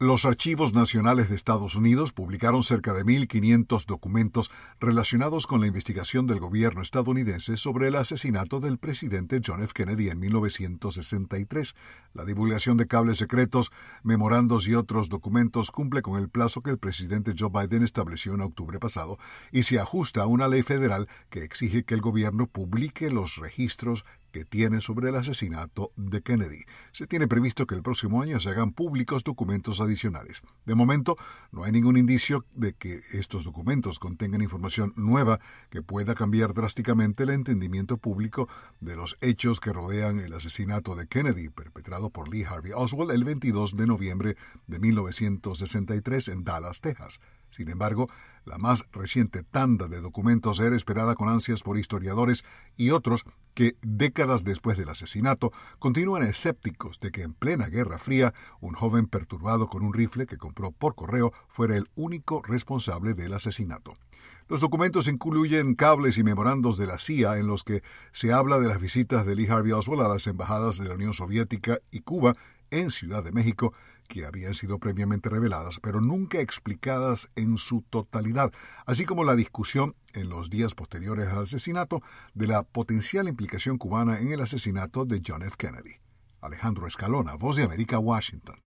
Los Archivos Nacionales de Estados Unidos publicaron cerca de 1.500 documentos relacionados con la investigación del gobierno estadounidense sobre el asesinato del presidente John F. Kennedy en 1963. La divulgación de cables secretos, memorandos y otros documentos cumple con el plazo que el presidente Joe Biden estableció en octubre pasado y se ajusta a una ley federal que exige que el gobierno publique los registros que tiene sobre el asesinato de Kennedy. Se tiene previsto que el próximo año se hagan públicos documentos adicionales. De momento, no hay ningún indicio de que estos documentos contengan información nueva que pueda cambiar drásticamente el entendimiento público de los hechos que rodean el asesinato de Kennedy, perpetrado por Lee Harvey Oswald el 22 de noviembre de 1963 en Dallas, Texas. Sin embargo, la más reciente tanda de documentos era esperada con ansias por historiadores y otros que, décadas después del asesinato, continúan escépticos de que en plena Guerra Fría, un joven perturbado con un rifle que compró por correo fuera el único responsable del asesinato. Los documentos incluyen cables y memorandos de la CIA en los que se habla de las visitas de Lee Harvey Oswald a las embajadas de la Unión Soviética y Cuba en Ciudad de México, que habían sido previamente reveladas, pero nunca explicadas en su totalidad, así como la discusión en los días posteriores al asesinato de la potencial implicación cubana en el asesinato de John F. Kennedy. Alejandro Escalona, Voz de América, Washington.